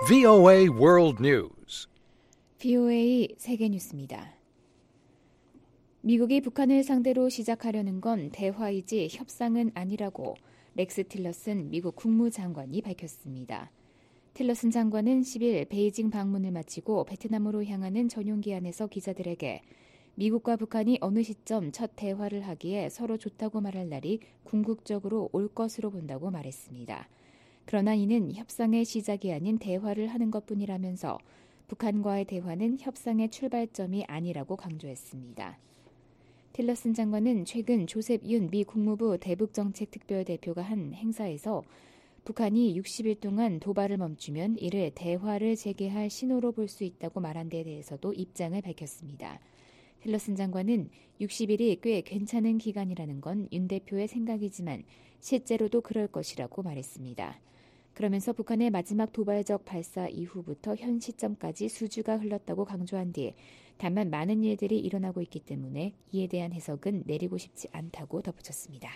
VOA World News. VOA 세계 뉴스입니다. 미국이 북한을 상대로 시작하려는 건 대화이지 협상은 아니라고 렉스 틸러슨 미국 국무장관이 밝혔습니다. 틸러슨 장관은 10일 베이징 방문을 마치고 베트남으로 향하는 전용기 안에서 기자들에게 미국과 북한이 어느 시점 첫 대화를 하기에 서로 좋다고 말할 날이 궁극적으로 올 것으로 본다고 말했습니다. 그러나 이는 협상의 시작이 아닌 대화를 하는 것뿐이라면서 북한과의 대화는 협상의 출발점이 아니라고 강조했습니다. 틸러슨 장관은 최근 조셉 윤 미 국무부 대북정책특별대표가 한 행사에서 북한이 60일 동안 도발을 멈추면 이를 대화를 재개할 신호로 볼 수 있다고 말한 데 대해서도 입장을 밝혔습니다. 틸러슨 장관은 60일이 꽤 괜찮은 기간이라는 건 윤 대표의 생각이지만 실제로도 그럴 것이라고 말했습니다. 그러면서 북한의 마지막 도발적 발사 이후부터 현 시점까지 수주가 흘렀다고 강조한 뒤 다만 많은 일들이 일어나고 있기 때문에 이에 대한 해석은 내리고 싶지 않다고 덧붙였습니다.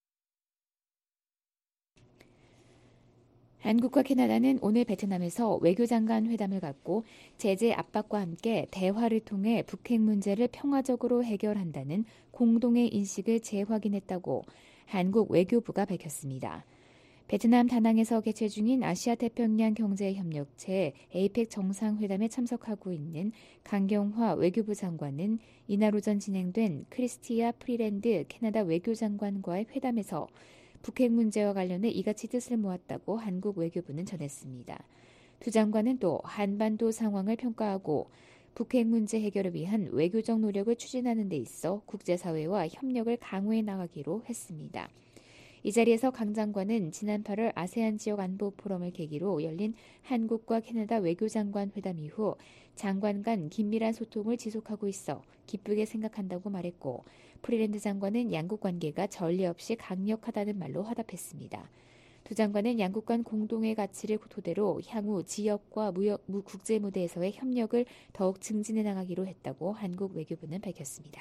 한국과 캐나다는 오늘 베트남에서 외교장관 회담을 갖고 제재 압박과 함께 대화를 통해 북핵 문제를 평화적으로 해결한다는 공동의 인식을 재확인했다고 한국 외교부가 밝혔습니다. 베트남 다낭에서 개최 중인 아시아태평양 경제협력체 에이펙 정상회담에 참석하고 있는 강경화 외교부 장관은 이날 오전 진행된 크리스티아 프리랜드 캐나다 외교장관과의 회담에서 북핵 문제와 관련해 이같이 뜻을 모았다고 한국 외교부는 전했습니다. 두 장관은 또 한반도 상황을 평가하고 북핵 문제 해결을 위한 외교적 노력을 추진하는 데 있어 국제사회와 협력을 강화해 나가기로 했습니다. 이 자리에서 강 장관은 지난 8월 아세안 지역 안보 포럼을 계기로 열린 한국과 캐나다 외교장관 회담 이후 장관 간 긴밀한 소통을 지속하고 있어 기쁘게 생각한다고 말했고 프리랜드 장관은 양국 관계가 전례 없이 강력하다는 말로 화답했습니다. 두 장관은 양국 간 공동의 가치를 토대로 향후 지역과 국제 무대에서의 협력을 더욱 증진해 나가기로 했다고 한국 외교부는 밝혔습니다.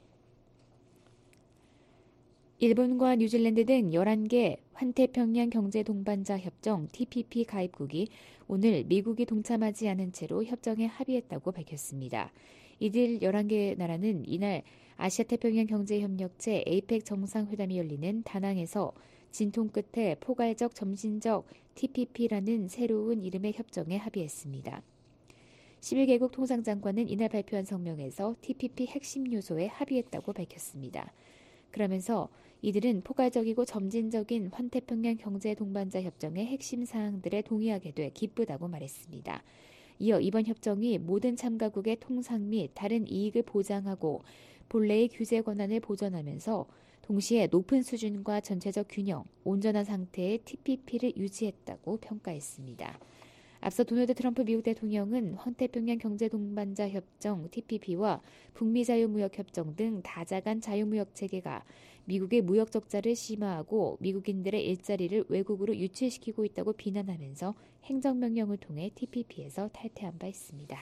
일본과 뉴질랜드 등 11개 환태평양 경제동반자 협정 TPP 가입국이 오늘 미국이 동참하지 않은 채로 협정에 합의했다고 밝혔습니다. 이들 11개 나라는 이날 아시아태평양 경제협력체 에이펙 정상회담이 열리는 다낭에서 진통 끝에 포괄적 점진적 TPP라는 새로운 이름의 협정에 합의했습니다. 11개국 통상장관은 이날 발표한 성명에서 TPP 핵심 요소에 합의했다고 밝혔습니다. 그러면서 이들은 포괄적이고 점진적인 환태평양 경제동반자 협정의 핵심 사항들에 동의하게 돼 기쁘다고 말했습니다. 이어 이번 협정이 모든 참가국의 통상 및 다른 이익을 보장하고 본래의 규제 권한을 보존하면서 동시에 높은 수준과 전체적 균형, 온전한 상태의 TPP를 유지했다고 평가했습니다. 앞서 도널드 트럼프 미국 대통령은 환태평양 경제동반자 협정 TPP와 북미 자유무역협정 등 다자간 자유무역 체계가 미국의 무역 적자를 심화하고 미국인들의 일자리를 외국으로 유치시키고 있다고 비난하면서 행정명령을 통해 TPP에서 탈퇴한 바 있습니다.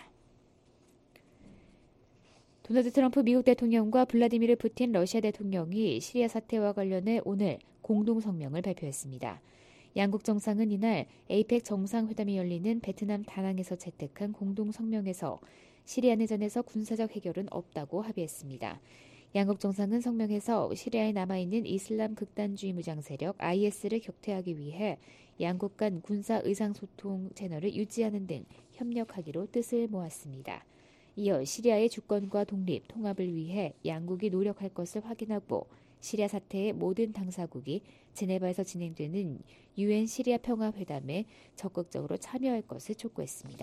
도널드 트럼프 미국 대통령과 블라디미르 푸틴 러시아 대통령이 시리아 사태와 관련해 오늘 공동성명을 발표했습니다. 양국 정상은 이날 에이펙 정상회담이 열리는 베트남 다낭에서 채택한 공동성명에서 시리아 내전에서 군사적 해결은 없다고 합의했습니다. 양국 정상은 성명에서 시리아에 남아있는 이슬람 극단주의 무장 세력 IS를 격퇴하기 위해 양국 간 군사 의상소통 채널을 유지하는 등 협력하기로 뜻을 모았습니다. 이어 시리아의 주권과 독립, 통합을 위해 양국이 노력할 것을 확인하고 시리아 사태의 모든 당사국이 제네바에서 진행되는 UN 시리아 평화회담에 적극적으로 참여할 것을 촉구했습니다.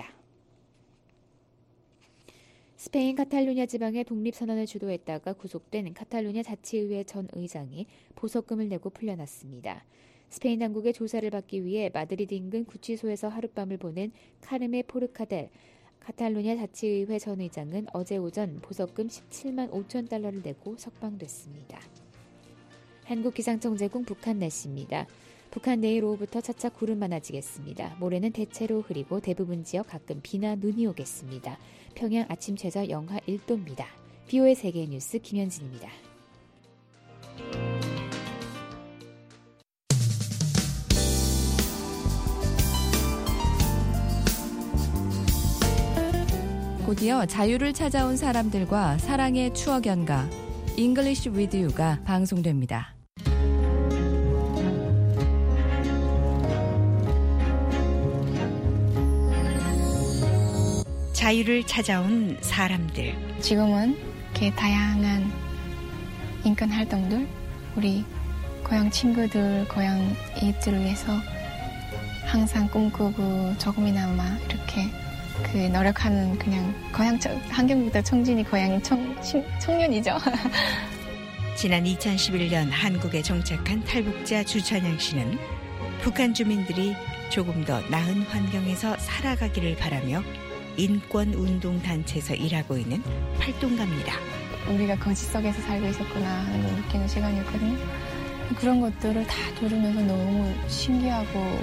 스페인 카탈루냐 지방의 독립선언을 주도했다가 구속된 카탈루냐 자치의회 전 의장이 보석금을 내고 풀려났습니다. 스페인 당국의 조사를 받기 위해 마드리드 인근 구치소에서 하룻밤을 보낸 카르메 포르카델 카탈루냐 자치의회 전 의장은 어제 오전 보석금 17만 5천 달러를 내고 석방됐습니다. 한국기상청 제공 북한 날씨입니다. 북한 내일 오후부터 차차 구름 많아지겠습니다. 모레는 대체로 흐리고 대부분 지역 가끔 비나 눈이 오겠습니다. 평양 아침 최저 영하 1도입니다. BO의 세계뉴스 김현진입니다. 드디어 자유를 찾아온 사람들과 사랑의 추억 연가 English with You가 방송됩니다. 자유를 찾아온 사람들. 지금은 이렇게 다양한 인권 활동들, 우리 고향 친구들, 고향 이웃들을 위해서 항상 꿈꾸고 조금이나마 이렇게 그 노력하는 그냥 고향 환경부터 청진이 고향인 청년이죠. 지난 2011년 한국에 정착한 탈북자 주찬양 씨는 북한 주민들이 조금 더 나은 환경에서 살아가기를 바라며 인권운동단체에서 일하고 있는 활동가입니다. 우리가 거짓 속에서 살고 있었구나 하는 걸 느끼는 시간이었거든요. 그런 것들을 다 들으면서 너무 신기하고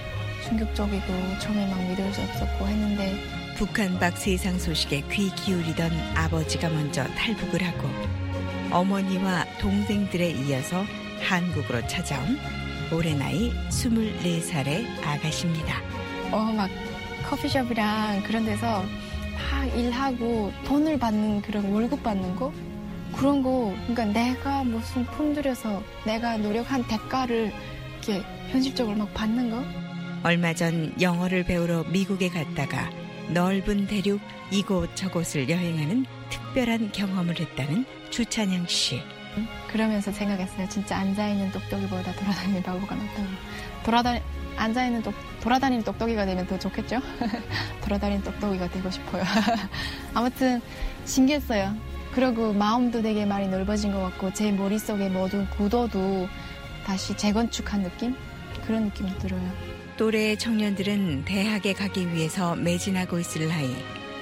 충격적이고 처음에 막 믿을 수 없었고 했는데 북한 밖 세상 소식에 귀 기울이던 아버지가 먼저 탈북을 하고 어머니와 동생들에 이어서 한국으로 찾아온 올해 나이 24살의 아가씨입니다. 막 커피숍이랑 그런 데서 막 일하고 돈을 받는 그런 월급 받는 거 그런 거 그러니까 내가 무슨 품들여서 내가 노력한 대가를 이렇게 현실적으로 막 받는 거 얼마 전 영어를 배우러 미국에 갔다가 넓은 대륙 이곳저곳을 여행하는 특별한 경험을 했다는 주찬양 씨. 그러면서 생각했어요. 진짜 앉아있는 똑똑이보다 돌아다니는 바보가 낫다고. 돌아다니는 똑똑이가 되면 더 좋겠죠? 돌아다니는 똑똑이가 되고 싶어요. 아무튼 신기했어요. 그리고 마음도 되게 많이 넓어진 것 같고 제 머릿속의 모든 구도도 다시 재건축한 느낌? 그런 느낌이 들어요. 또래 청년들은 대학에 가기 위해서 매진하고 있을 나이.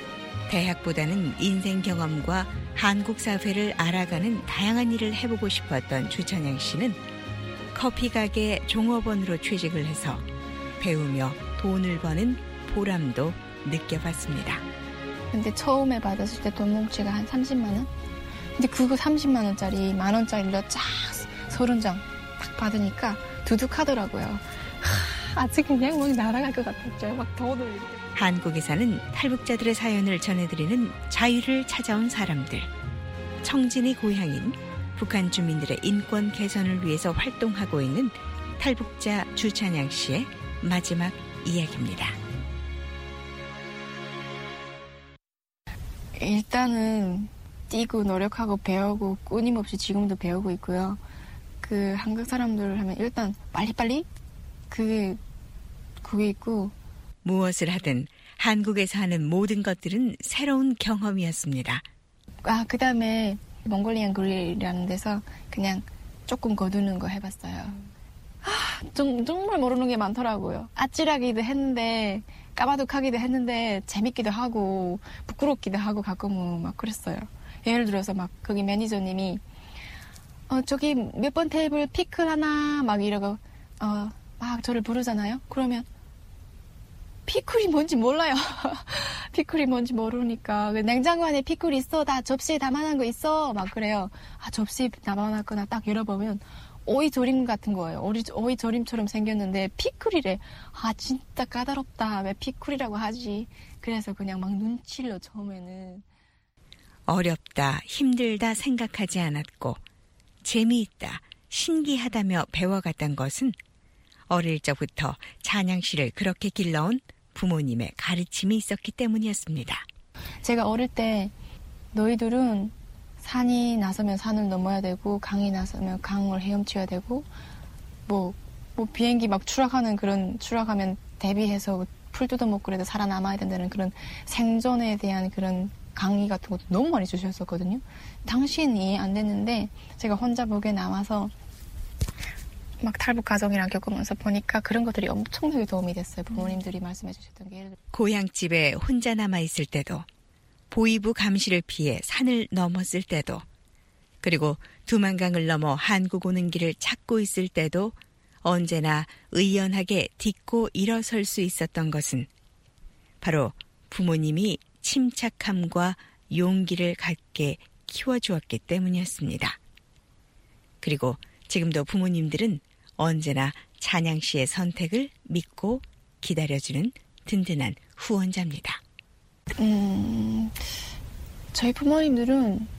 대학보다는 인생 경험과 한국 사회를 알아가는 다양한 일을 해보고 싶었던 주찬양 씨는 커피 가게 종업원으로 취직을 해서 배우며 돈을 버는 보람도 느껴봤습니다. 근데 처음에 받았을 때 돈 뭉치가 한 30만 원? 근데 그거 30만 원짜리 만 원짜리로 쫙 30장 딱 받으니까 두둑하더라고요. 아직 그냥 막 날아갈 것 같았죠. 막 돈을 이렇게. 한국에 사는 탈북자들의 사연을 전해드리는 자유를 찾아온 사람들. 청진이 고향인 북한 주민들의 인권 개선을 위해서 활동하고 있는 탈북자 주찬양 씨의 마지막 이야기입니다. 일단은 뛰고 노력하고 배우고 끊임없이 지금도 배우고 있고요. 그 한국 사람들 하면 일단 빨리빨리 그게 있고 무엇을 하든 한국에서 하는 모든 것들은 새로운 경험이었습니다. 그다음에 몽골리안 그릴이라는 데서 그냥 조금 거두는 거 해봤어요. 정말 모르는 게 많더라고요. 아찔하기도 했는데 까마득하기도 했는데 재밌기도 하고 부끄럽기도 하고 가끔은 막 그랬어요. 예를 들어서 막 거기 매니저님이 저기 몇 번 테이블 피클 하나 막 이러고 막 저를 부르잖아요. 그러면 피클이 뭔지 몰라요. 피클이 뭔지 모르니까 냉장고 안에 피클 있어. 다 접시에 담아놓은 거 있어. 막 그래요. 접시에 담아놨거나 딱 열어보면 오이 조림 같은 거예요. 오이 조림처럼 생겼는데 피클이래. 진짜 까다롭다. 왜 피클이라고 하지? 그래서 그냥 막 눈치를 처음에는. 어렵다, 힘들다 생각하지 않았고 재미있다, 신기하다며 배워갔던 것은 어릴 적부터 찬양 씨를 그렇게 길러온 부모님의 가르침이 있었기 때문이었습니다. 제가 어릴 때 너희들은 산이 나서면 산을 넘어야 되고 강이 나서면 강을 헤엄쳐야 되고 뭐 비행기 막 추락하면 대비해서 풀 뜯어먹고 그래도 살아남아야 된다는 그런 생존에 대한 그런 강의 같은 것도 너무 많이 주셨었거든요. 당시에는 이해 안 됐는데 제가 혼자 북에 나와서 막 탈북 가정이랑 겪으면서 보니까 그런 것들이 엄청나게 도움이 됐어요. 부모님들이 말씀해 주셨던 게. 고향집에 혼자 남아있을 때도 보이부 감시를 피해 산을 넘었을 때도 그리고 두만강을 넘어 한국 오는 길을 찾고 있을 때도 언제나 의연하게 딛고 일어설 수 있었던 것은 바로 부모님이 침착함과 용기를 갖게 키워주었기 때문이었습니다. 그리고 지금도 부모님들은 언제나 찬양 씨의 선택을 믿고 기다려주는 든든한 후원자입니다. 저희 부모님들은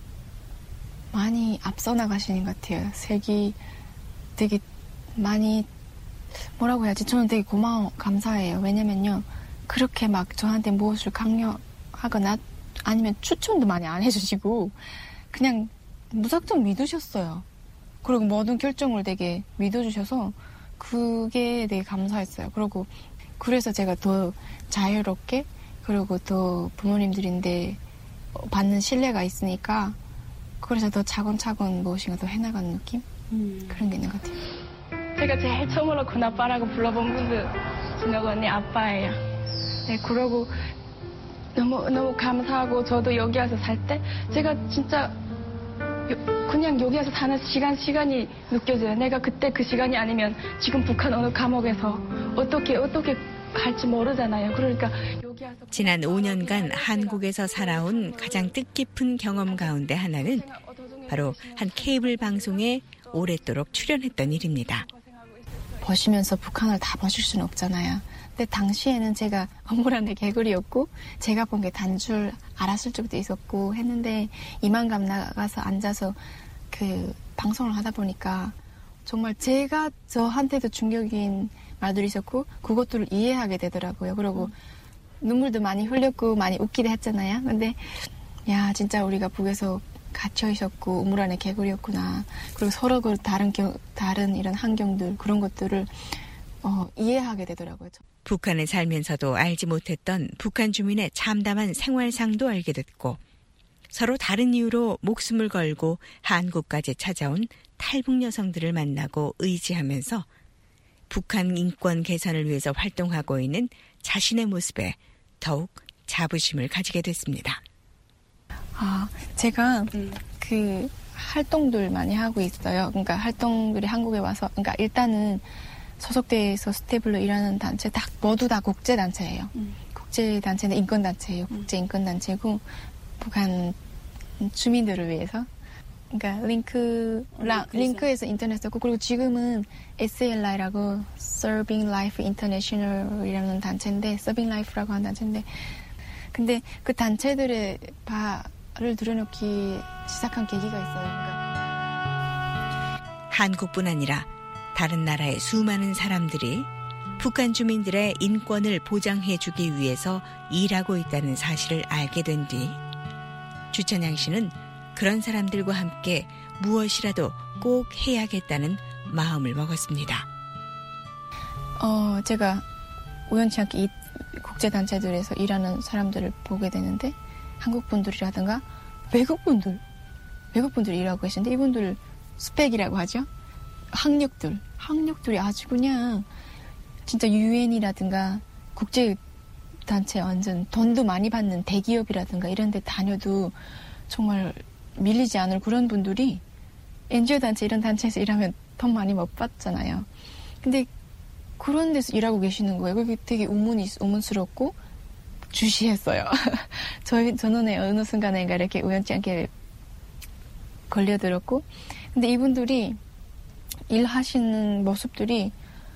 많이 앞서 나가시는 것 같아요. 색이 되게 많이 뭐라고 해야지? 저는 되게 감사해요. 왜냐면요. 그렇게 막 저한테 무엇을 강요하거나 아니면 추천도 많이 안 해주시고 그냥 무작정 믿으셨어요. 그리고 모든 결정을 되게 믿어주셔서 그게 되게 감사했어요. 그리고 그래서 제가 더 자유롭게 그리고 또 부모님들인데 받는 신뢰가 있으니까 그래서 더 차근차근 무엇인가 더 해나가는 느낌? 그런 게 있는 것 같아요. 제가 제일 처음으로 군아빠라고 불러본 분도 준혁 언니 아빠예요. 네, 그러고 너무 감사하고 저도 여기 와서 살 때 제가 진짜 그냥 여기 와서 사는 시간이 느껴져요. 내가 그때 그 시간이 아니면 지금 북한 어느 감옥에서 어떻게 갈지 모르잖아요. 그러니까 여기 와서 지난 5년간 한국에서 살아온 가장 뜻깊은 경험 가운데 하나는 바로 한 케이블 방송에 오랫도록 출연했던 일입니다. 보시면서 북한을 다 보실 수는 없잖아요. 근데 당시에는 제가 어물안의 개구리였고 제가 본 게 단 줄 알았을 적도 있었고 했는데 이만감 나가서 앉아서 그 방송을 하다 보니까 정말 제가 저한테도 충격인 말들이 있었고 그것들을 이해하게 되더라고요. 그리고 눈물도 많이 흘렸고 많이 웃기도 했잖아요. 근데 야 진짜 우리가 북에서 갇혀 있었고 우물 안에 개구리였구나. 그리고 서로 그 다른 이런 환경들 그런 것들을 이해하게 되더라고요. 북한에 살면서도 알지 못했던 북한 주민의 참담한 생활상도 알게 됐고 서로 다른 이유로 목숨을 걸고 한국까지 찾아온 탈북 여성들을 만나고 의지하면서 북한 인권 개선을 위해서 활동하고 있는 자신의 모습에 더욱 자부심을 가지게 됐습니다. 제가 그 활동들 많이 하고 있어요. 그러니까 활동들이 한국에 와서, 그러니까 일단은 소속돼서 스테이블로 일하는 단체 모두 다 국제 단체예요. 국제 단체는 인권 단체예요. 국제 인권 단체고 북한 주민들을 위해서. 그러니까 링크에서 인터넷 썼고 그리고 지금은 SLI라고 Serving Life International이라는 단체인데 Serving Life라고 하는 단체인데 근데 그 단체들의 발을 들여놓기 시작한 계기가 있어요. 그러니까 한국뿐 아니라 다른 나라의 수많은 사람들이 북한 주민들의 인권을 보장해주기 위해서 일하고 있다는 사실을 알게 된 뒤 주천양 씨는 그런 사람들과 함께 무엇이라도 꼭 해야겠다는 마음을 먹었습니다. 제가 우연치 않게 이 국제단체들에서 일하는 사람들을 보게 되는데 한국 분들이라든가 외국분들이 일하고 계신데 이분들 스펙이라고 하죠. 학력들이 아주 그냥 진짜 유엔이라든가 국제단체 완전 돈도 많이 받는 대기업이라든가 이런 데 다녀도 정말 밀리지 않을 그런 분들이 NGO 단체 이런 단체에서 일하면 돈 많이 못 받잖아요. 근데 그런 데서 일하고 계시는 거예요. 그게 되게 의문스럽고 주시했어요. 저는 어느 순간에 이렇게 우연치 않게 걸려들었고 근데 이분들이 일하시는 모습들이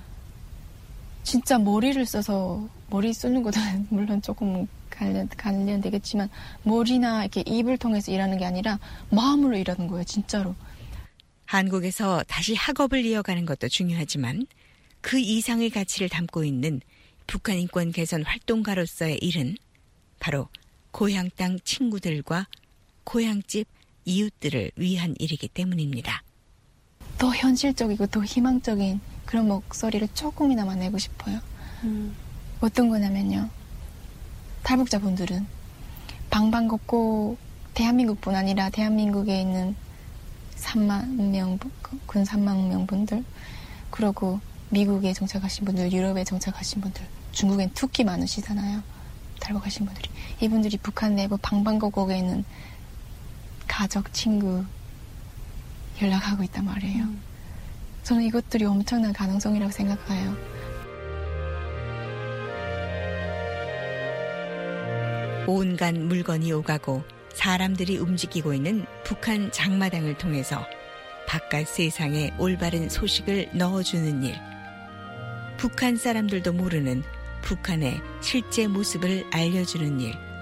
진짜 머리를 써서 머리 쓰는 것도 물론 조금 관련되겠지만 머리나 이렇게 입을 통해서 일하는 게 아니라 마음으로 일하는 거예요. 진짜로. 한국에서 다시 학업을 이어가는 것도 중요하지만 그 이상의 가치를 담고 있는 북한 인권 개선 활동가로서의 일은 바로 고향 땅 친구들과 고향집 이웃들을 위한 일이기 때문입니다. 더 현실적이고 더 희망적인 그런 목소리를 조금이나마 내고 싶어요. 어떤 거냐면요. 탈북자분들은 방방곡곡 대한민국뿐 아니라 대한민국에 있는 3만 명, 군 3만 명 분들 그리고 미국에 정착하신 분들, 유럽에 정착하신 분들 중국엔 특히 많으시잖아요. 탈북하신 분들이. 이분들이 북한 내부 방방곡곡에 있는 가족, 친구 연락하고 있단 말이에요. 저는 이것들이 엄청난 가능성이라고 생각해요. 온갖 물건이 오가고 사람들이 움직이고 있는 북한 장마당을 통해서 바깥 세상에 올바른 소식을 넣어주는 일. 북한 사람들도 모르는 북한의 실제 모습을 알려주는 일.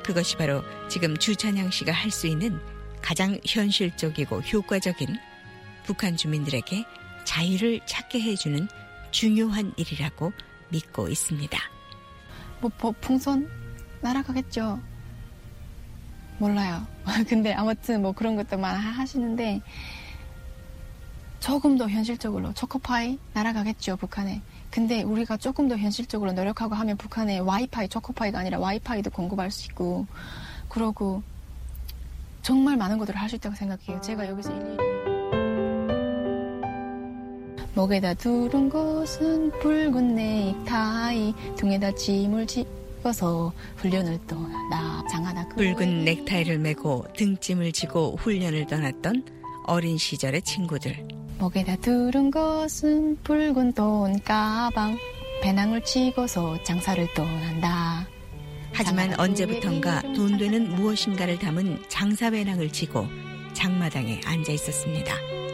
그것이 바로 지금 주찬양 씨가 할 수 있는 가장 현실적이고 효과적인 북한 주민들에게 자유를 찾게 해주는 중요한 일이라고 믿고 있습니다. 뭐 풍선 날아가겠죠. 몰라요. 근데 아무튼 뭐 그런 것들만 하시는데 조금 더 현실적으로 초코파이 날아가겠죠, 북한에. 근데 우리가 조금 더 현실적으로 노력하고 하면 북한에 와이파이, 초코파이가 아니라 와이파이도 공급할 수 있고 그러고 정말 많은 것들을 할 수 있다고 생각해요. 제가 여기서 일일이 목에다 두른 것은 붉은 넥타이 등에다 짐을 지어서 훈련을 떠난다. 장하나 붉은 넥타이를 메고 등짐을 지고 훈련을 떠났던 어린 시절의 친구들. 목에다 두른 것은 붉은 돈가방 배낭을 치고서 장사를 떠난다. 하지만 언제부턴가 돈 되는 무엇인가를 담은 장사 배낭을 지고 장마당에 앉아 있었습니다.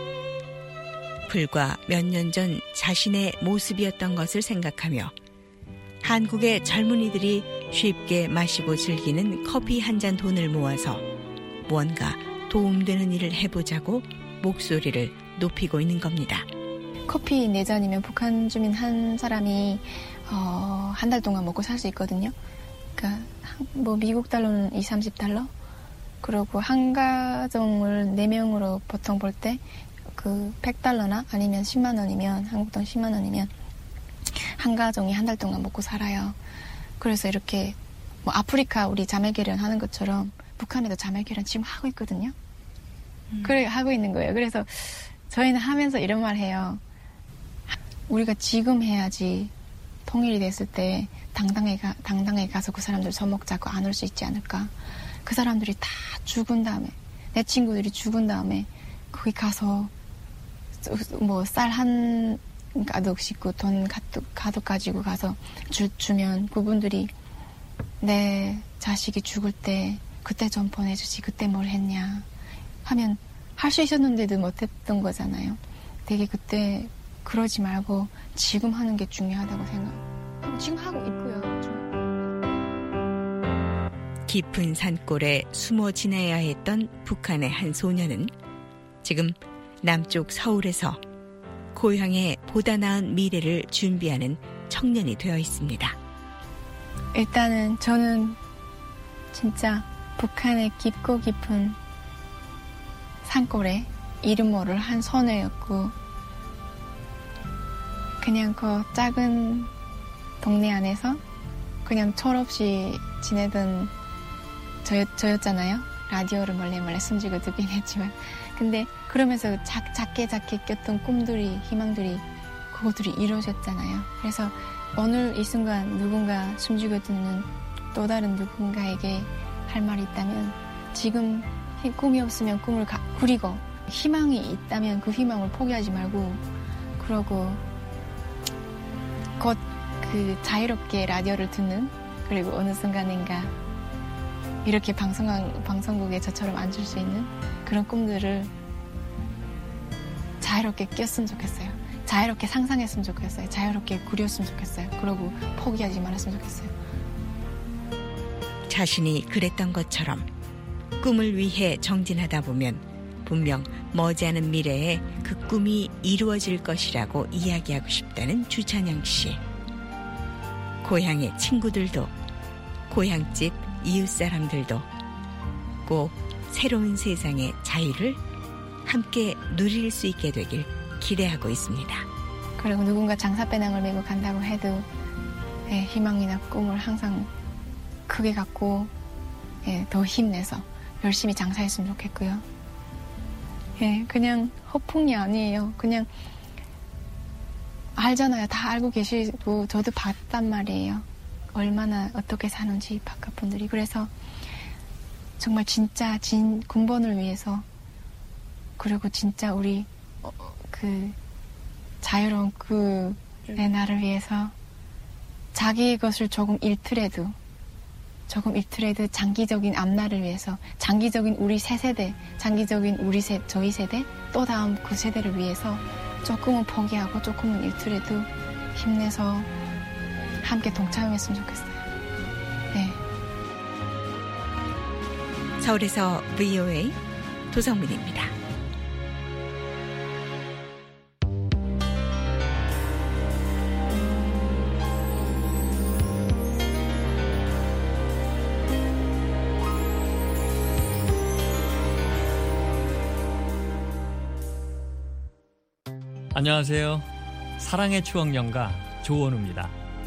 불과 몇 년 전 자신의 모습이었던 것을 생각하며 한국의 젊은이들이 쉽게 마시고 즐기는 커피 한 잔 돈을 모아서 뭔가 도움되는 일을 해보자고 목소리를 높이고 있는 겁니다. 커피 4잔이면 북한 주민 한 사람이 한 달 동안 먹고 살 수 있거든요. 그러니까 뭐 미국 달러는 20-30달러? 그리고 한 가정을 4명으로 보통 볼 때 그 100달러나 아니면 10만 원이면 한국 돈 10만 원이면 한 가정이 한 달 동안 먹고 살아요. 그래서 이렇게 뭐 아프리카 우리 자매결연 하는 것처럼 북한에도 자매결연 지금 하고 있거든요. 그래 하고 있는 거예요. 그래서 저희는 하면서 이런 말 해요. 우리가 지금 해야지 통일이 됐을 때 당당하게 가서 그 사람들 처먹자고 안 올 수 있지 않을까. 그 사람들이 다 죽은 다음에 내 친구들이 죽은 다음에 거기 가서 뭐 쌀 한 가득 싣고 돈 가득 가지고 가서 주면 그분들이 내 자식이 죽을 때 그때 좀 보내주지 그때 뭘 했냐 하면 할 수 있었는데도 못했던 거잖아요. 되게 그때 그러지 말고 지금 하는 게 중요하다고 생각. 지금 하고 있고요. 깊은 산골에 숨어 지내야 했던 북한의 한 소녀는 지금 남쪽 서울에서 고향의 보다 나은 미래를 준비하는 청년이 되어 있습니다. 일단은 저는 진짜 북한의 깊고 깊은 산골에 이름 모를 한 소녀였고 그냥 그 작은 동네 안에서 그냥 철없이 지내던 저였잖아요. 라디오를 몰래 숨지고 듣긴 했지만 근데 그러면서 작게 꼈던 꿈들이 희망들이 그것들이 이루어졌잖아요. 그래서 오늘 이 순간 누군가 숨지고 듣는 또 다른 누군가에게 할 말이 있다면 지금 꿈이 없으면 꿈을 꾸리고 희망이 있다면 그 희망을 포기하지 말고 그러고 곧 그 자유롭게 라디오를 듣는 그리고 어느 순간인가 이렇게 방송국에 저처럼 앉을 수 있는 그런 꿈들을 자유롭게 꼈으면 좋겠어요. 자유롭게 상상했으면 좋겠어요. 자유롭게 꾸렸으면 좋겠어요. 그러고 포기하지 말았으면 좋겠어요. 자신이 그랬던 것처럼 꿈을 위해 정진하다 보면 분명 머지않은 미래에 그 꿈이 이루어질 것이라고 이야기하고 싶다는 주찬양 씨. 고향의 친구들도 고향집 이웃 사람들도 꼭 새로운 세상의 자유를 함께 누릴 수 있게 되길 기대하고 있습니다. 그리고 누군가 장사 배낭을 메고 간다고 해도 희망이나 꿈을 항상 크게 갖고 더 힘내서 열심히 장사했으면 좋겠고요. 그냥 허풍이 아니에요. 그냥 알잖아요. 다 알고 계시고 저도 봤단 말이에요. 얼마나 어떻게 사는지 바깥 분들이. 그래서 정말 진짜 군번을 위해서 그리고 진짜 우리 그 자유로운 그 내 나를 위해서 자기의 것을 조금 잃더라도 장기적인 앞날을 위해서 장기적인 우리 세 세대 장기적인 저희 세대 또 다음 그 세대를 위해서 조금은 포기하고 조금은 잃더라도 힘내서 함께 동참했으면 좋겠어요. 네. 서울에서 VOA 도성민입니다. 안녕하세요. 사랑의 추억 연가 조원우입니다.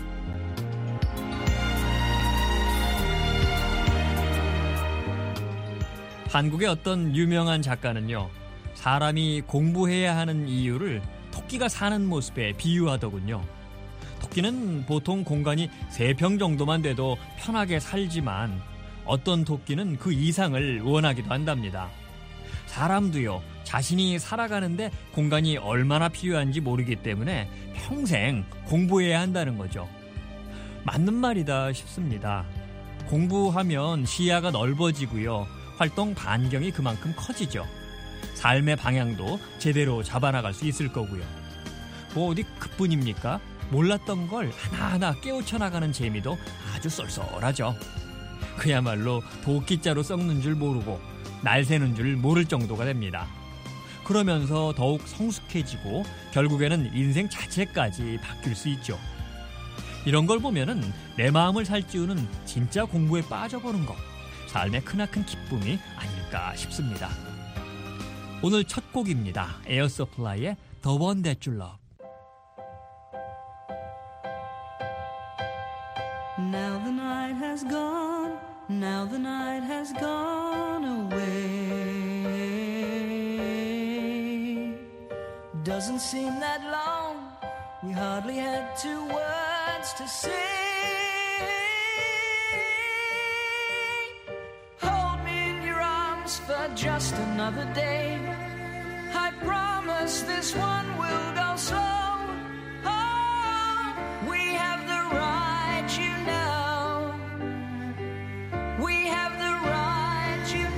한국의 어떤 유명한 작가는요, 사람이 공부해야 하는 이유를 토끼가 사는 모습에 비유하더군요. 토끼는 보통 공간이 3평 정도만 돼도 편하게 살지만 어떤 토끼는 그 이상을 원하기도 한답니다. 사람도요, 자신이 살아가는데 공간이 얼마나 필요한지 모르기 때문에 평생 공부해야 한다는 거죠. 맞는 말이다 싶습니다. 공부하면 시야가 넓어지고요, 활동 반경이 그만큼 커지죠. 삶의 방향도 제대로 잡아나갈 수 있을 거고요. 뭐 어디 그뿐입니까? 몰랐던 걸 하나하나 깨우쳐 나가는 재미도 아주 쏠쏠하죠. 그야말로 도끼자루 썩는 줄 모르고 날 새는 줄 모를 정도가 됩니다. 그러면서 더욱 성숙해지고 결국에는 인생 자체까지 바뀔 수 있죠. 이런 걸 보면은 내 마음을 살찌우는 진짜 공부에 빠져보는 것, 삶의 크나큰 기쁨이 아닐까 싶습니다. 오늘 첫 곡입니다. 에어 서플라이의 The One That You Love. Now the night has gone, now the night has gone away. Doesn't seem that long, we hardly had 2 words to say. Hold me in your arms for just another day. I promise this one will go slow. Oh, we have the right, you know. We have the right, you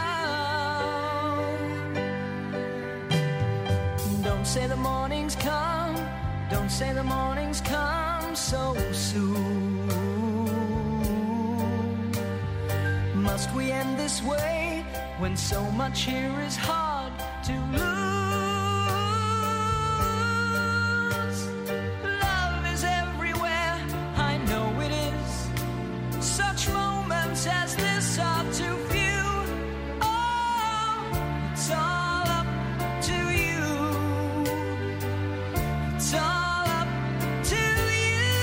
know. Don't say the morning's come, don't say the morning's come so soon. Must we end this way when so much here is hard to lose? Love is everywhere, I know it is. Such moments as this are too few. Oh, it's all up to you. It's all up to you.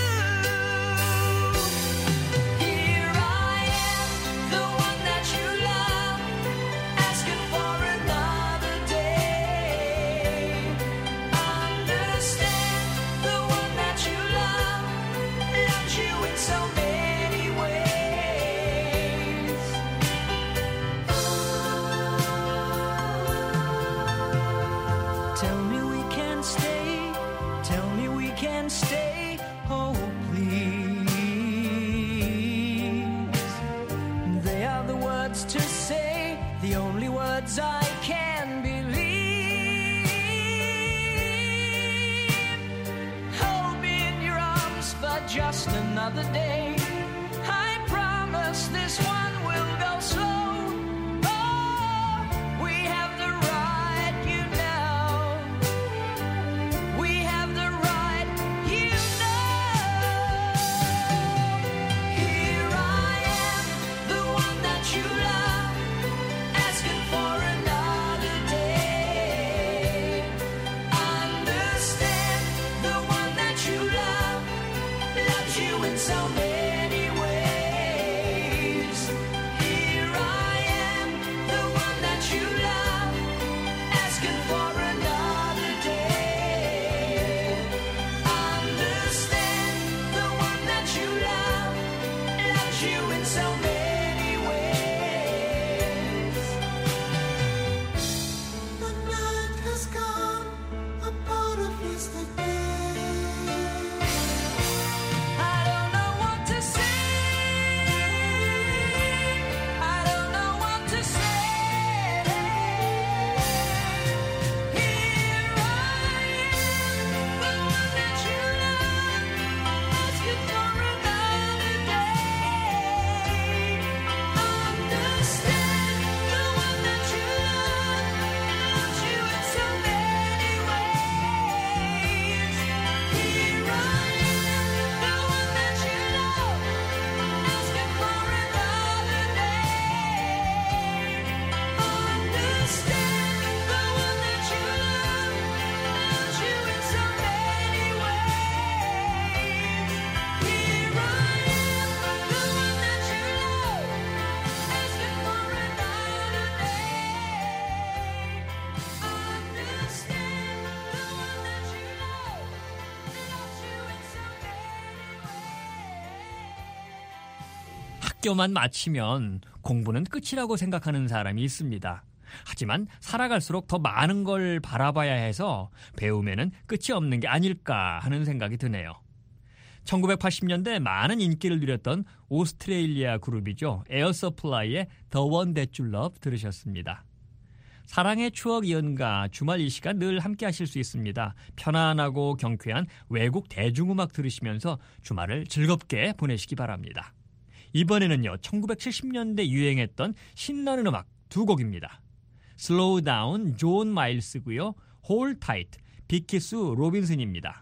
Here I am, the one that you love, asking for another day. Understand, the one that you love loves you in so many ways. Tell me we can stay, tell me we can stay, oh please. They are the words to say, the only words I can believe. Hold me in your arms for just another day. I promise this one will go slow. Oh, we have the right, you know. We have the right, you know. Here I am, the one that you love, asking for another day. Understand, the one that you love loves you in so many 학교만 마치면 공부는 끝이라고 생각하는 사람이 있습니다. 하지만 살아갈수록 더 많은 걸 바라봐야 해서 배움에는 끝이 없는 게 아닐까 하는 생각이 드네요. 1980년대 많은 인기를 누렸던 오스트레일리아 그룹이죠. 에어 서플라이의 The One That You Love 들으셨습니다. 사랑의 추억 연가 주말 이 시간 늘 함께 하실 수 있습니다. 편안하고 경쾌한 외국 대중음악 들으시면서 주말을 즐겁게 보내시기 바랍니다. 이번에는요, 1970년대 유행했던 신나는 음악 두 곡입니다. Slow Down, 존 마일스고요. Hold Tight, 비키스 로빈슨입니다.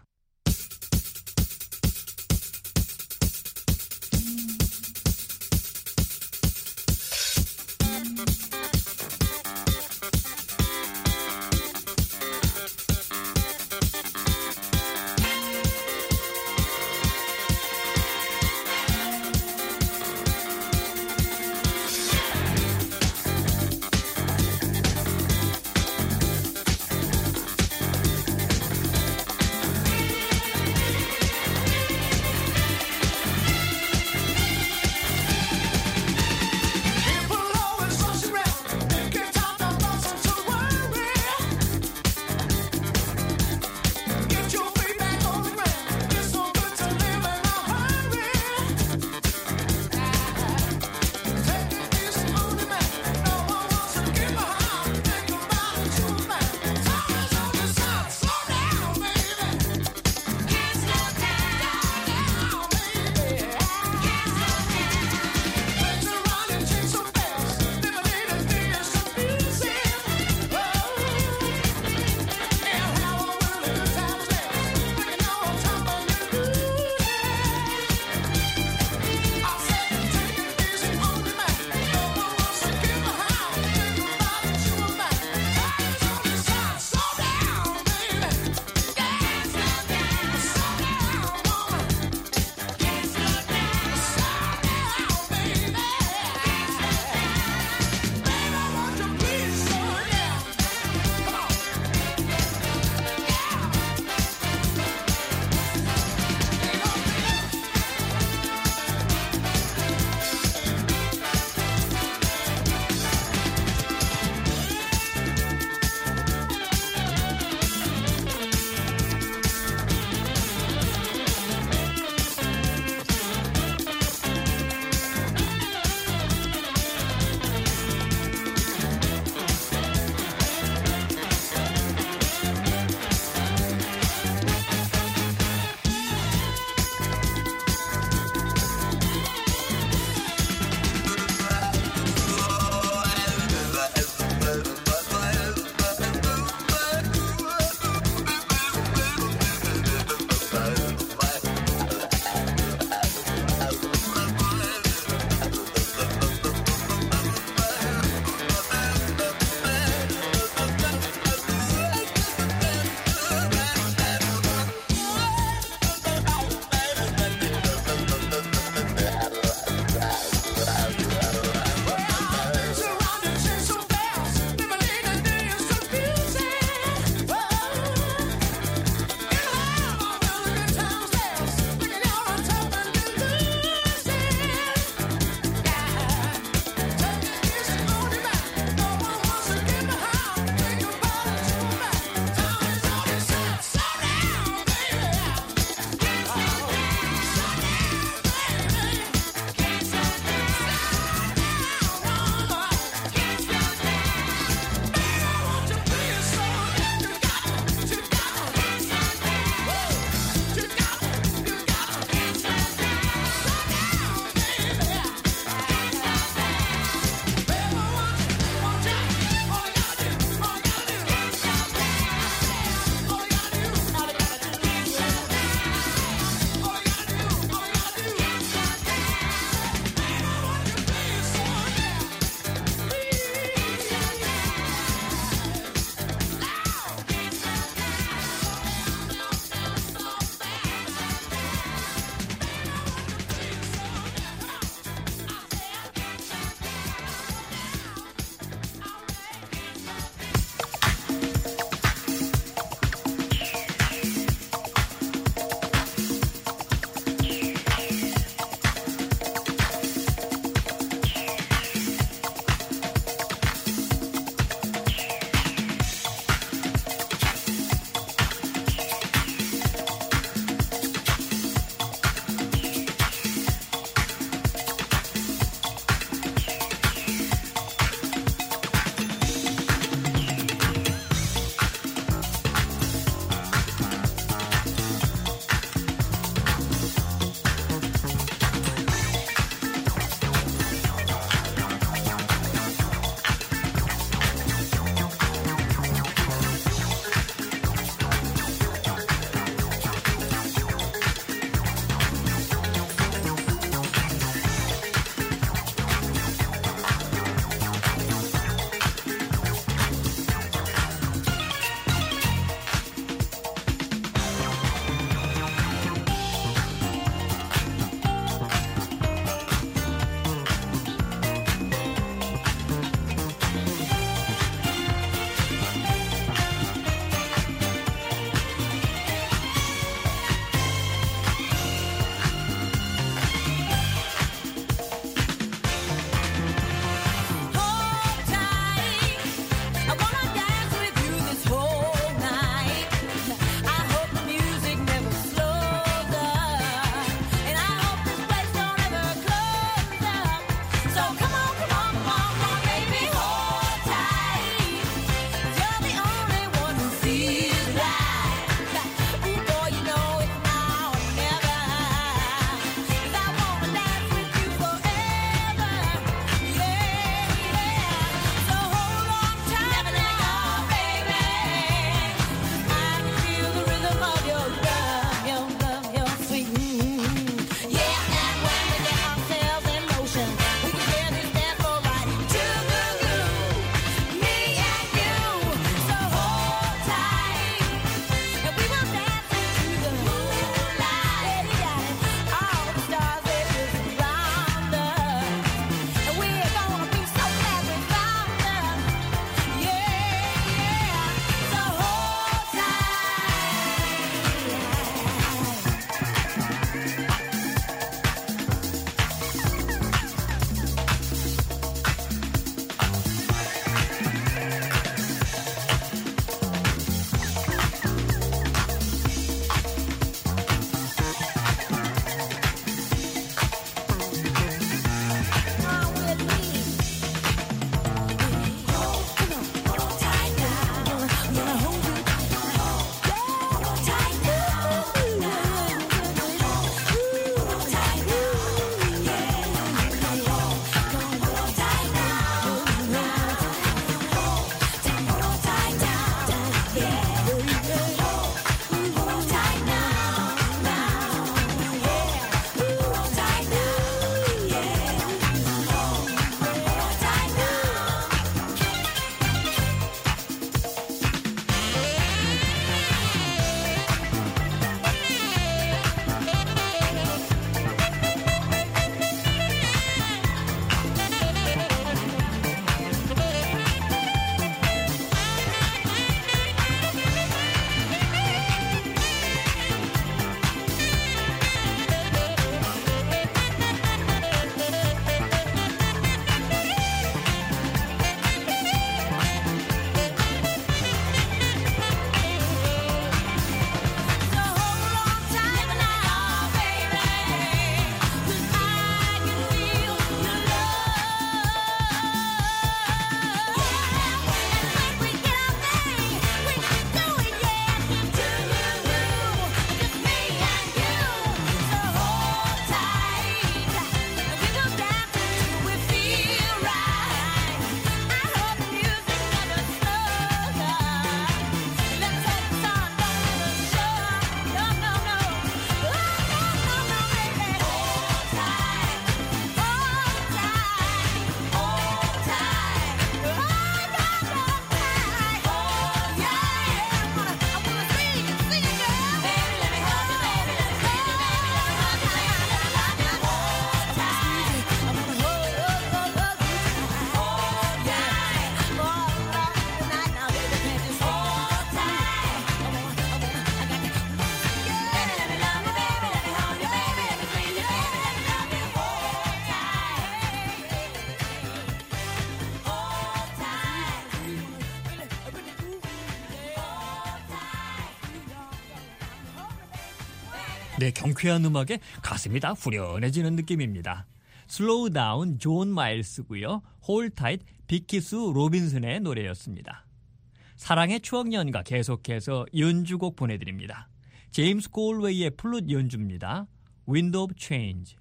네, 경쾌한 음악에 가슴이 다 후련해지는 느낌입니다. 슬로우 다운 존 마일스고요. 홀 타잇 비키스 로빈슨의 노래였습니다. 사랑의 추억 연가 계속해서 연주곡 보내드립니다. 제임스 콜웨이의 플룻 연주입니다. Wind of Change.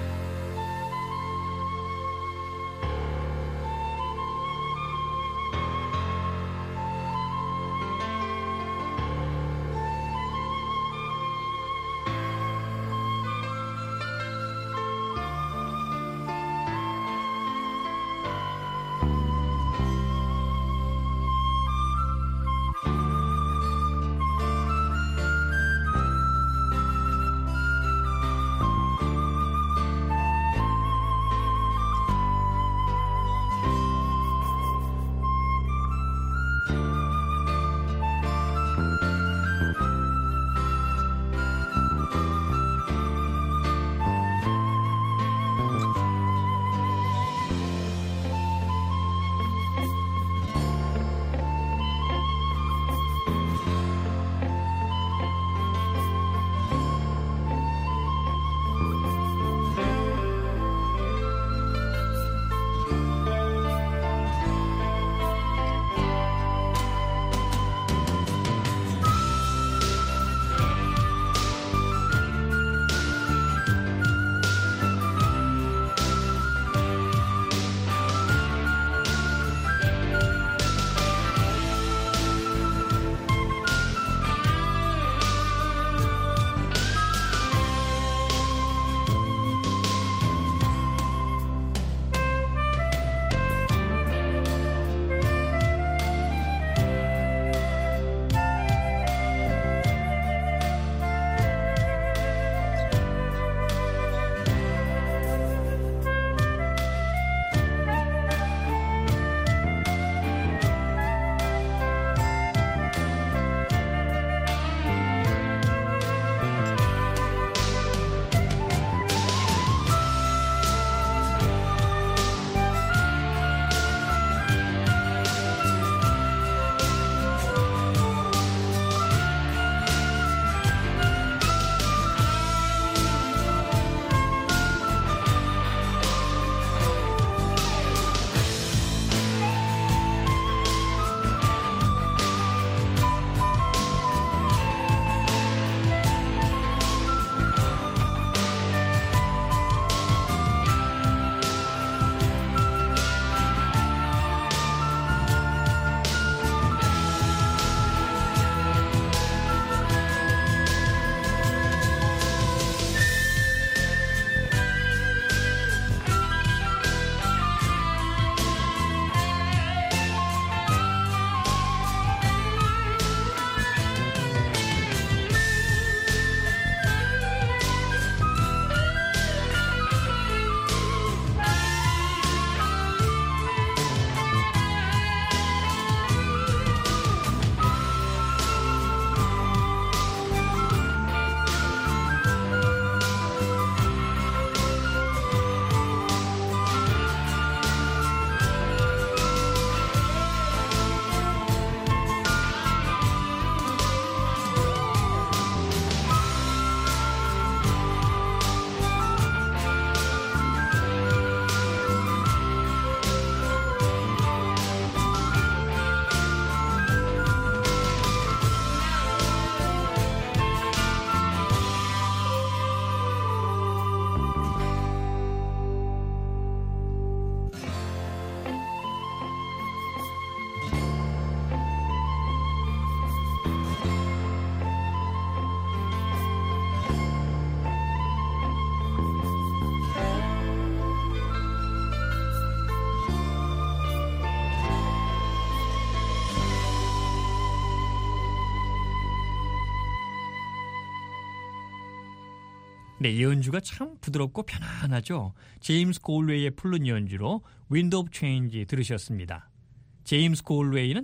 네, 연주가 참 부드럽고 편안하죠. 제임스 콜웨이의 플룻 연주로 Wind of Change 들으셨습니다. 제임스 콜웨이는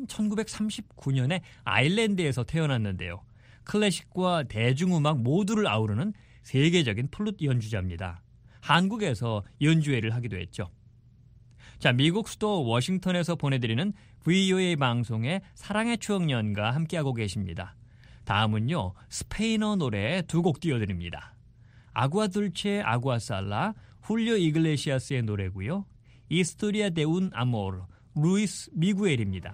1939년에 아일랜드에서 태어났는데요. 클래식과 대중음악 모두를 아우르는 세계적인 플룻 연주자입니다. 한국에서 연주회를 하기도 했죠. 자, 미국 수도 워싱턴에서 보내드리는 VOA 방송의 사랑의 추억 연가 함께하고 계십니다. 다음은요, 스페인어 노래 두 곡 띄워드립니다. 아구아 둘체 아구아 살라, 훌리오 이글레시아스의 노래고요. 이스토리아 데 운 아모르, 루이스 미구엘입니다.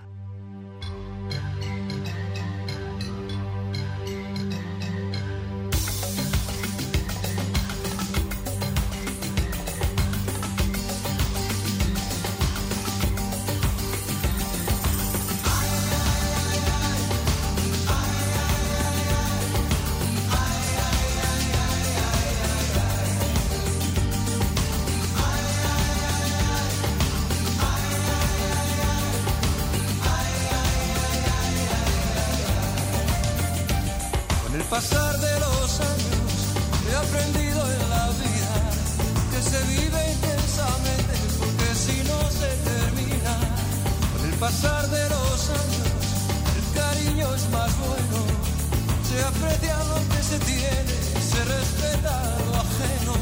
Pasar de los años he aprendido en la vida que se vive intensamente porque si no se termina. Con el pasar de los años el cariño es más bueno, se aprecia lo que se tiene, se respeta lo ajeno.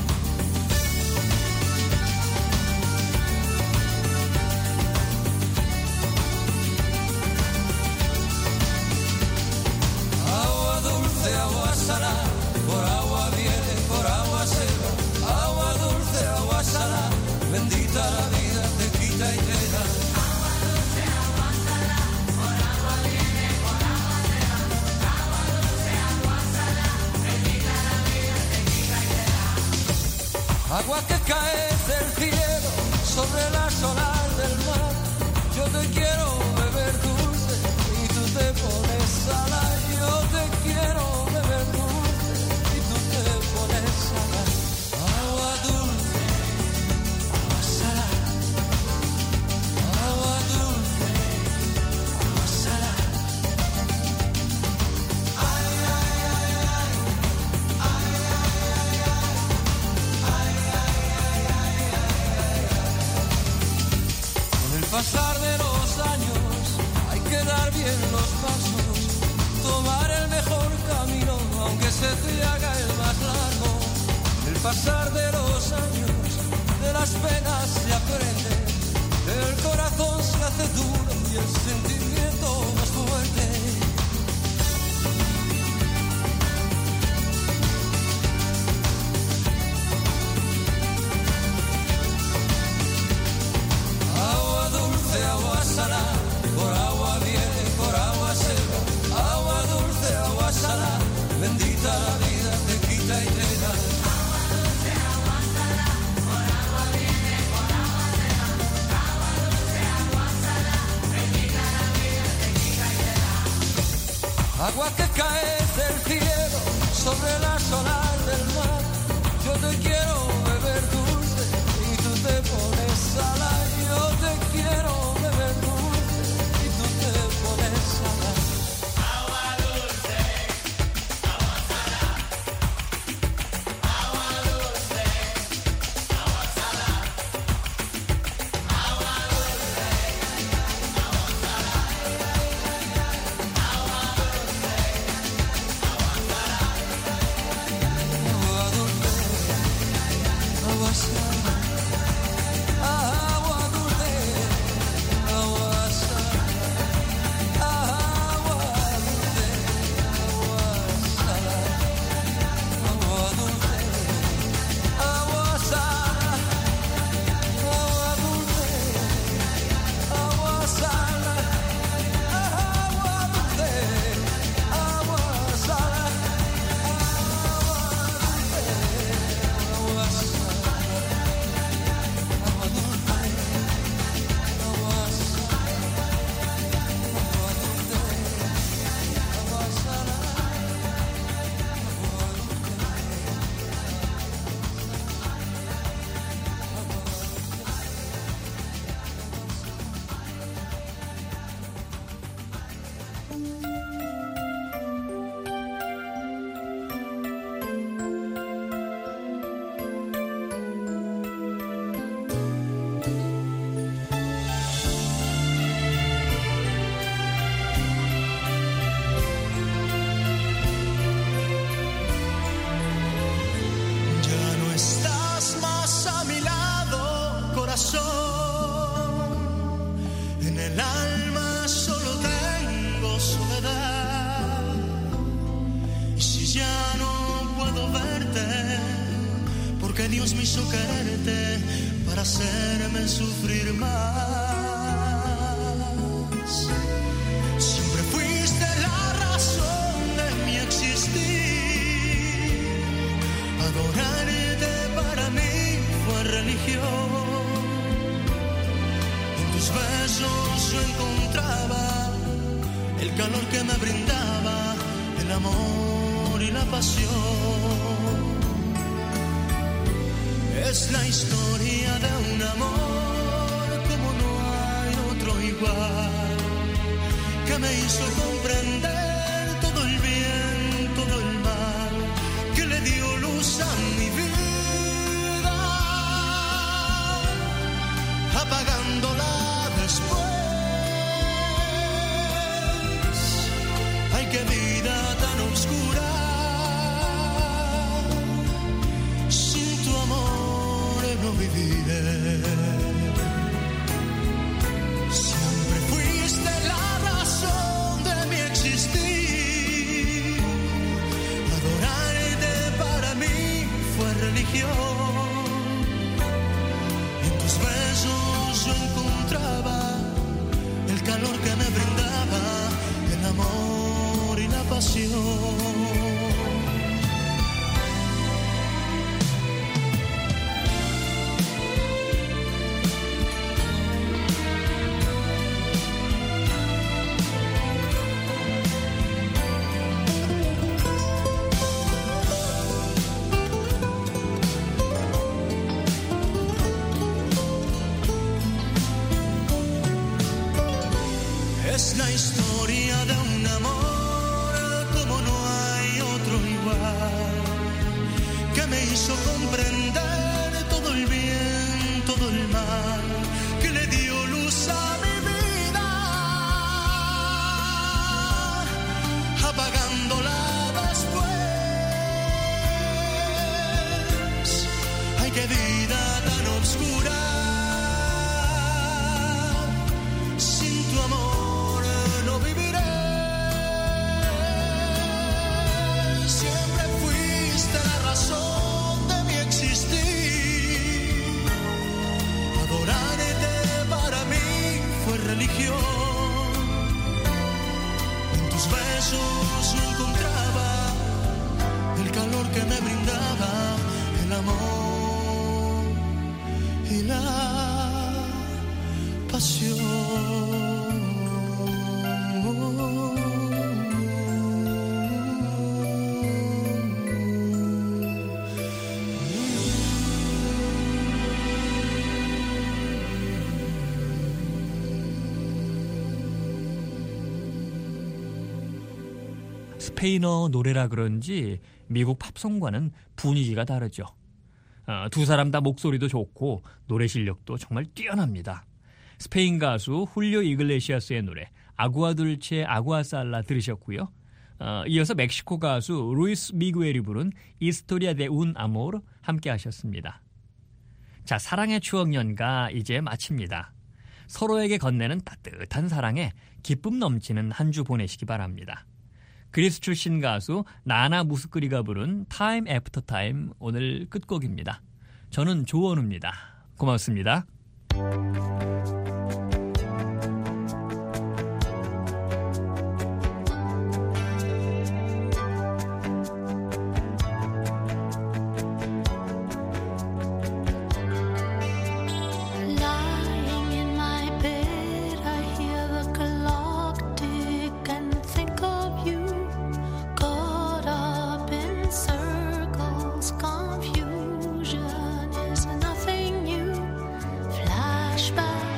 Agua salada, por agua viene, por agua se va. Agua dulce, agua salada, bendita la vida, te quita y te da. Agua dulce, agua salada, por agua viene, por agua se va. Agua dulce, agua salada, bendita la vida, te quita y te da. Agua que cae del cielo sobre las olas del mar. Yo te quiero beber dulce y tú te pones salada. Yo te quiero beber dulce y tú te pones salada. Agua dulce, agua salada. Agua dulce, agua salada. Ay, ay, ay, ay. Ay, ay, ay, ay. Ay, ay, ay, ay, ay, ay. Con el pasar de los años hay que dar bien los pasos, tomar el mejor camino, aunque se te haga el más largo. El pasar de los años, de las penas se aprende, el corazón se hace duro y el sentimiento más fuerte. Agua dulce, agua salada, por agua viene, por agua se va. Agua dulce, agua salada, bendita la vida, te quita y te da. Agua dulce, agua salada, por agua viene, por agua se va. Agua dulce, agua salada, bendita la vida, te quita y te da. Agua que cae del cielo sobre las olas del mar. Yo te quiero beber dulce y tú te pones salada. Yo te quiero beber dulce y tú te pones salada. Agua dulce, puedo verte, porque Dios me hizo quererte para hacerme sufrir más. Siempre fuiste la razón de mi existir. Adorarte para mí fue religión. En tus besos yo encontraba el calor que me brindaba el amor y la pasión. Es la historia de un amor como no hay otro igual, que me hizo comprender todo el bien, todo el mal, que le dio luz a mi vida, apagándola después. Ay, qué vida tan oscura, sin tu amor no viviré. Siempre fuiste la razón de mi existir. Adorarte para mí fue religión. En tus besos yo encontraba el calor que me brindaba el amor y la pasión. Es la historia de un amor como no hay otro igual, que me hizo comprender todo el bien, todo el mal, que le dio luz a mi vida, apagándola después. Ay, qué vida tan oscura, sin tu amor no viviré. Siempre fuiste la razón de mi existir. Adorarte para mí fue religión. En tus besos yo encontraba el calor que me brindaba el amor y la pasión. 스페인어 노래라 그런지 미국 팝송과는 분위기가 다르죠. 두 사람 다 목소리도 좋고 노래 실력도 정말 뛰어납니다. 스페인 가수 훌리오 이글레시아스의 노래 아구아 둘체 아구아 살라 들으셨고요. 이어서 멕시코 가수 루이스 미구엘이 부른 이스토리아 데 운 아모르 함께 하셨습니다. 자, 사랑의 추억 연가 이제 마칩니다. 서로에게 건네는 따뜻한 사랑에 기쁨 넘치는 한 주 보내시기 바랍니다. 그리스 출신 가수 나나 무스크리가 부른 Time After Time 오늘 끝곡입니다. 저는 조원우입니다. 고맙습니다. Confusion is nothing new. Flashback.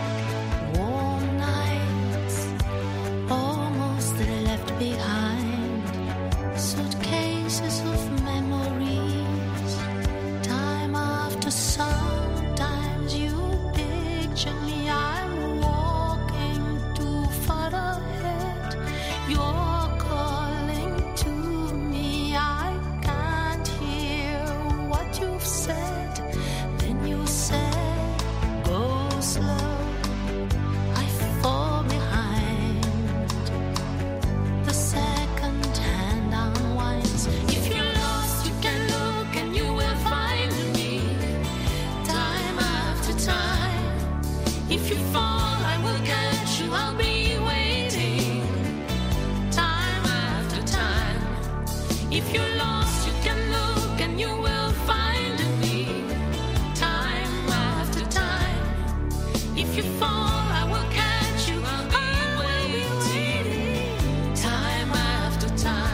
and you will find me time after time. If you fall, I will catch you. I'll be waiting time after time.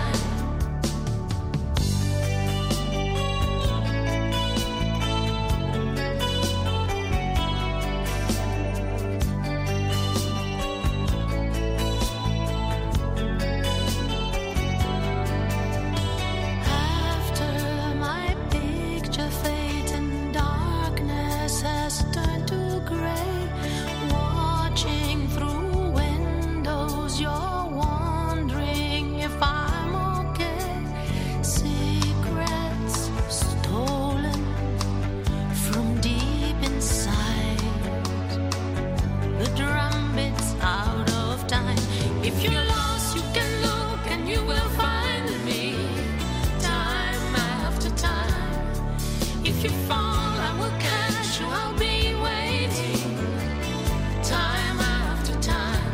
After my picture fades and darkness has turned to gray, watching through windows, you're wondering if I'm okay. Secrets stolen from deep inside. The drum beats out of time. If you're lost, you can look and you will find me time after time. If you fall, I will catch you. I'll be waiting time after time.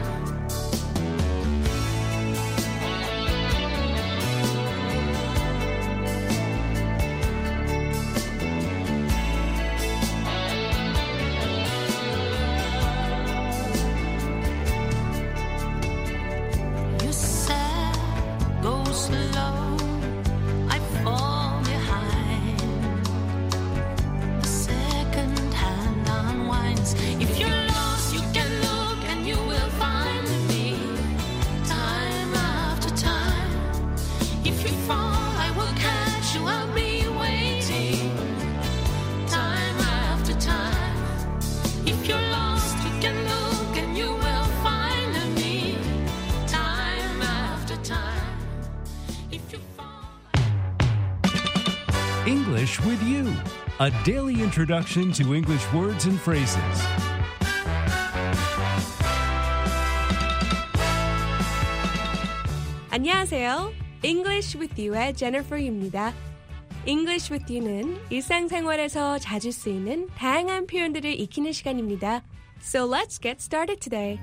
You said go slow, I fall behind. The second hand unwinds. If you're lost, you can look and you will find me time after time. If you fall, I will catch you. I'll be waiting time after time. If you're lost, you can look and you will find me time after time. If you fall. English with You, a daily introduction to English words and phrases. 안녕하세요. English with You의 Jennifer입니다. English with You는 일상생활에서 자주 쓰이는 다양한 표현들을 익히는 시간입니다. So let's get started today.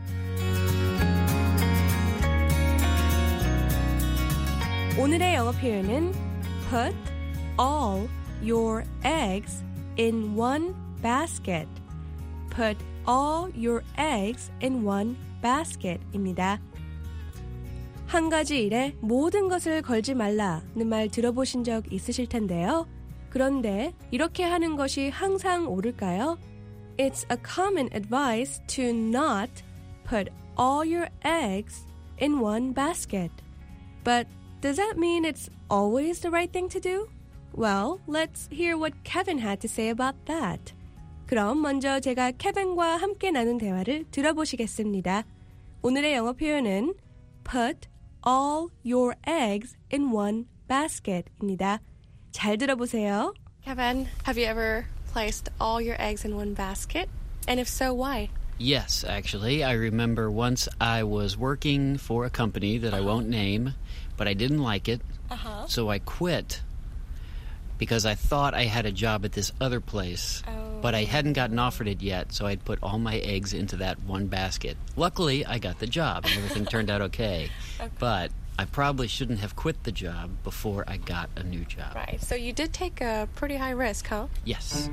오늘의 영어 표현은 put all your eggs in one basket. Put all your eggs in one basket입니다. 한 가지 일에 모든 것을 걸지 말라는 말 들어보신 적 있으실 텐데요. 그런데 이렇게 하는 것이 항상 옳을까요? It's a common advice to not put all your eggs in one basket. But does that mean it's always the right thing to do? Well, let's hear what Kevin had to say about that. 그럼 먼저 제가 케빈과 함께 나눈 대화를 들어보시겠습니다. 오늘의 영어 표현은 put all your eggs in one basket입니다. 잘 들어보세요. Kevin, have you ever placed all your eggs in one basket? And if so, why? Yes, actually. I remember once I was working for a company that I won't name, but I didn't like it, so I quit because I thought I had a job at this other place, but I hadn't gotten offered it yet, so I'd put all my eggs into that one basket. Luckily, I got the job, and everything turned out okay. But I probably shouldn't have quit the job before I got a new job. Right, so you did take a pretty high risk, huh? Yes.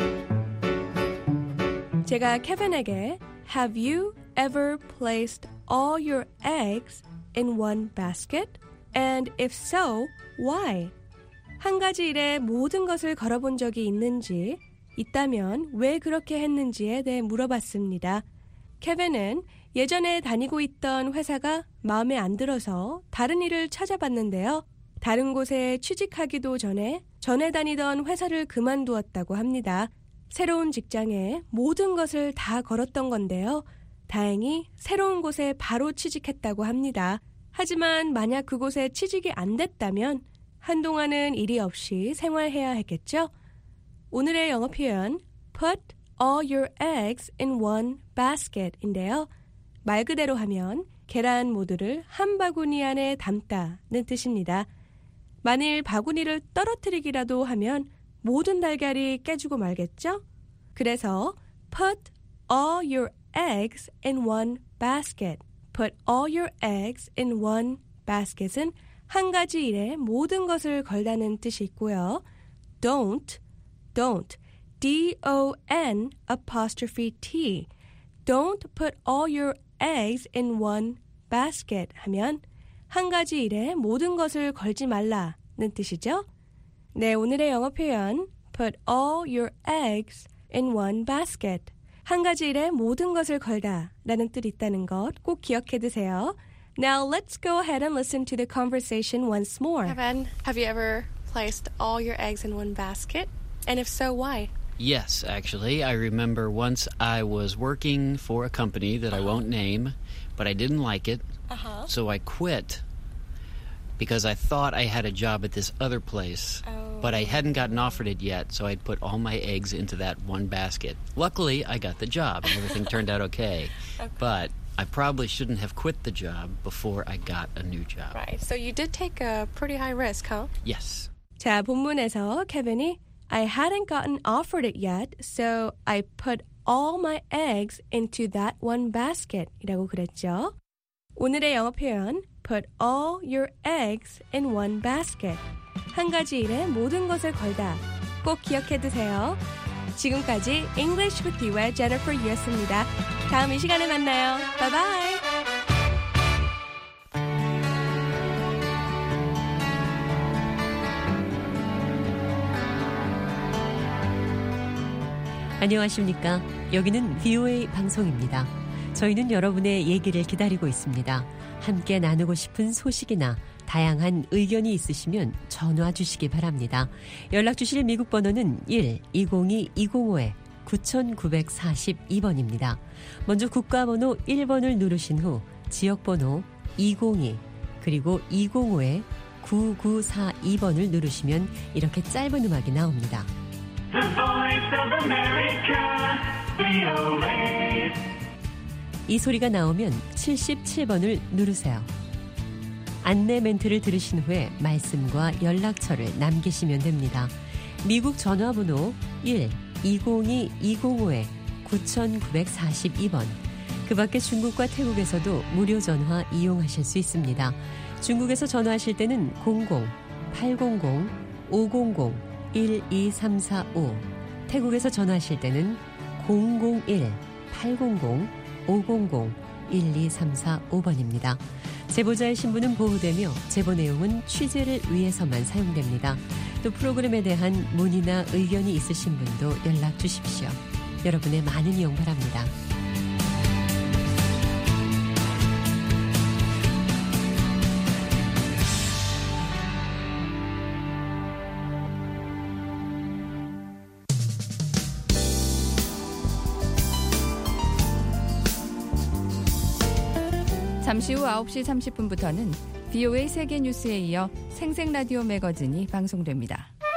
제가 케빈에게 Have you ever placed all your eggs in one basket? And if so, why? 한 가지 일에 모든 것을 걸어본 적이 있는지, 있다면 왜 그렇게 했는지에 대해 물어봤습니다. 케빈은 예전에 다니고 있던 회사가 마음에 안 들어서 다른 일을 찾아봤는데요. 다른 곳에 취직하기도 전에 다니던 회사를 그만두었다고 합니다. 새로운 직장에 모든 것을 다 걸었던 건데요. 다행히 새로운 곳에 바로 취직했다고 합니다. 하지만 만약 그곳에 취직이 안 됐다면 한동안은 일이 없이 생활해야 했겠죠? 오늘의 영어 표현 put all your eggs in one basket인데요. 말 그대로 하면 계란 모두를 한 바구니 안에 담다는 뜻입니다. 만일 바구니를 떨어뜨리기라도 하면 모든 달걀이 깨지고 말겠죠? 그래서 put all your eggs in one basket. Put all your eggs in one basket은 한 가지 일에 모든 것을 걸다는 뜻이 있고요. don't, D-O-N apostrophe T. Don't put all your eggs in one basket 하면 한 가지 일에 모든 것을 걸지 말라는 뜻이죠. 네, 오늘의 영어 표현 put all your eggs in one basket. 한 가지 일에 모든 것을 걸다 라는 뜻이 있다는 것 꼭 기억해 두세요. Now let's go ahead and listen to the conversation once more. Kevin, have you ever placed all your eggs in one basket? And if so, why? Yes, actually. I remember once I was working for a company that I won't name, but I didn't like it, so I quit because I thought I had a job at this other place, but I hadn't gotten offered it yet, so I'd put all my eggs into that one basket. Luckily, I got the job, and everything turned out okay. But I probably shouldn't have quit the job before I got a new job. Right, so you did take a pretty high risk, huh? Yes. 자, 본문에서 케빈이 I hadn't gotten offered it yet, so I put all my eggs into that one basket 이라고 그랬죠. 오늘의 영어 표현 put all your eggs in one basket. 한 가지 일에 모든 것을 걸다. 꼭 기억해 두세요. 지금까지 English with You의 Jennifer Yu였습니다. 다음 이 시간에 만나요. Bye bye. 안녕하십니까? 여기는 VOA 방송입니다. 저희는 여러분의 얘기를 기다리고 있습니다. 함께 나누고 싶은 소식이나 다양한 의견이 있으시면 전화 주시기 바랍니다. 연락 주실 미국 번호는 1-202-205-9942번입니다. 먼저 국가번호 1번을 누르신 후 지역번호 202 그리고 205-9942번을 누르시면 이렇게 짧은 음악이 나옵니다. The Voice of America, VOA. 이 소리가 나오면 77번을 누르세요. 안내 멘트를 들으신 후에 말씀과 연락처를 남기시면 됩니다. 미국 전화번호 1-202-205-9942번. 그 밖에 중국과 태국에서도 무료 전화 이용하실 수 있습니다. 중국에서 전화하실 때는 00-800-500-1234-5 태국에서 전화하실 때는 001-800-500-1234-5번입니다. 제보자의 신분은 보호되며 제보 내용은 취재를 위해서만 사용됩니다. 또 프로그램에 대한 문의나 의견이 있으신 분도 연락 주십시오. 여러분의 많은 이용 바랍니다. 잠시 후 9시 30분부터는 VOA 세계 뉴스에 이어 생생라디오 매거진이 방송됩니다.